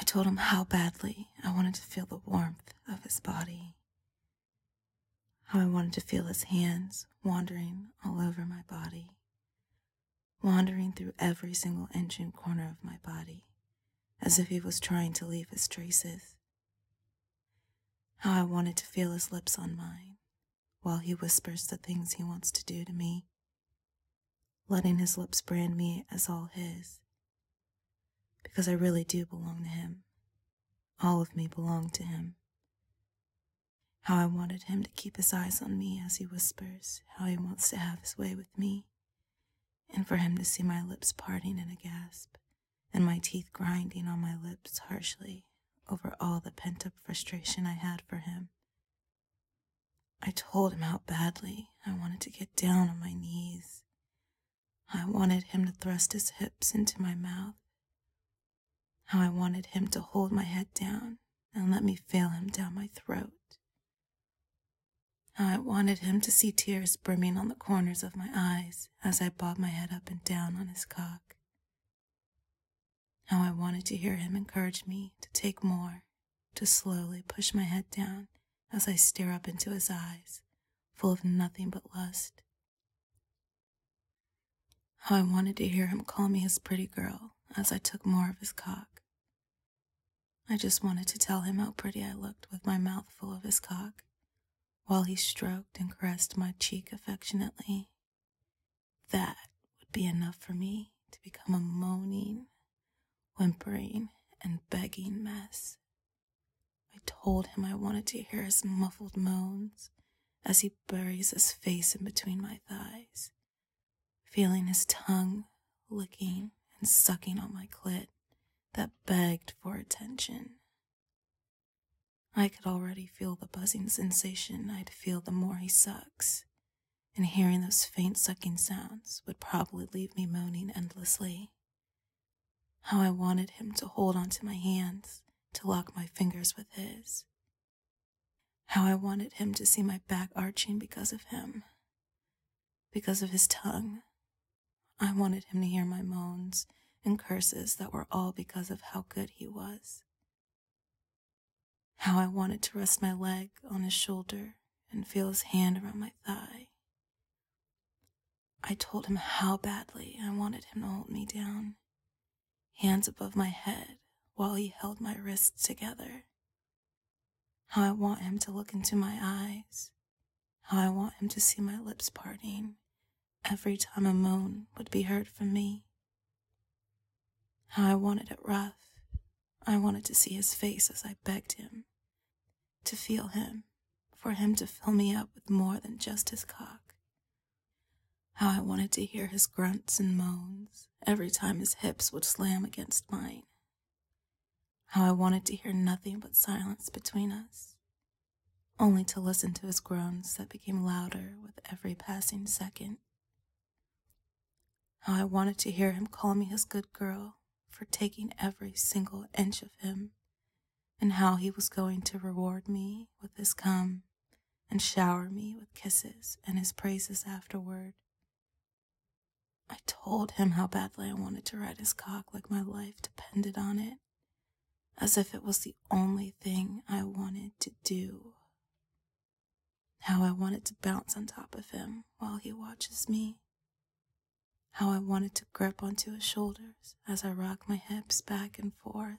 told him how badly I wanted to feel the warmth of his body, how I wanted to feel his hands wandering all over my body, wandering through every single inch and corner of my body, as if he was trying to leave his traces. How I wanted to feel his lips on mine, while he whispers the things he wants to do to me, letting his lips brand me as all his, because I really do belong to him. All of me belonged to him. How I wanted him to keep his eyes on me as he whispers how he wants to have his way with me, and for him to see my lips parting in a gasp, and my teeth grinding on my lips harshly over all the pent-up frustration I had for him. I told him how badly I wanted to get down on my knees. I wanted him to thrust his hips into my mouth. How I wanted him to hold my head down and let me feel him down my throat. How I wanted him to see tears brimming on the corners of my eyes as I bobbed my head up and down on his cock. How I wanted to hear him encourage me to take more, to slowly push my head down as I stare up into his eyes, full of nothing but lust. How I wanted to hear him call me his pretty girl as I took more of his cock. I just wanted to tell him how pretty I looked with my mouth full of his cock, while he stroked and caressed my cheek affectionately. That would be enough for me to become a moaning, whimpering, and begging mess. I told him I wanted to hear his muffled moans as he buries his face in between my thighs, feeling his tongue licking and sucking on my clit that begged for attention. I could already feel the buzzing sensation I'd feel the more he sucks, and hearing those faint sucking sounds would probably leave me moaning endlessly. How I wanted him to hold onto my hands, to lock my fingers with his. How I wanted him to see my back arching because of him, because of his tongue. I wanted him to hear my moans and curses that were all because of how good he was. How I wanted to rest my leg on his shoulder and feel his hand around my thigh. I told him how badly I wanted him to hold me down, hands above my head while he held my wrists together. How I want him to look into my eyes, how I want him to see my lips parting every time a moan would be heard from me. How I wanted it rough. I wanted to see his face as I begged him, to feel him, for him to fill me up with more than just his cock. How I wanted to hear his grunts and moans every time his hips would slam against mine. How I wanted to hear nothing but silence between us, only to listen to his groans that became louder with every passing second. How I wanted to hear him call me his good girl for taking every single inch of him, and how he was going to reward me with his cum and shower me with kisses and his praises afterward. I told him how badly I wanted to ride his cock like my life depended on it, as if it was the only thing I wanted to do. How I wanted to bounce on top of him while he watches me. How I wanted to grip onto his shoulders as I rock my hips back and forth.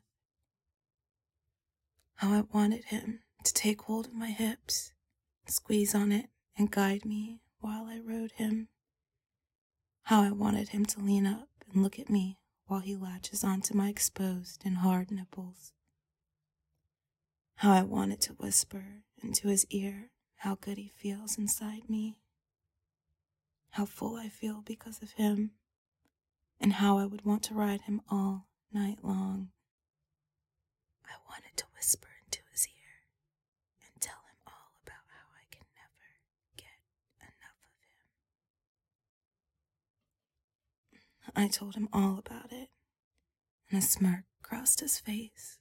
How I wanted him to take hold of my hips, squeeze on it, and guide me while I rode him. How I wanted him to lean up and look at me while he latches onto my exposed and hard nipples. How I wanted to whisper into his ear how good he feels inside me, how full I feel because of him, and how I would want to ride him all night long. I wanted to whisper into his ear and tell him all about how I can never get enough of him. I told him all about it, and a smirk crossed his face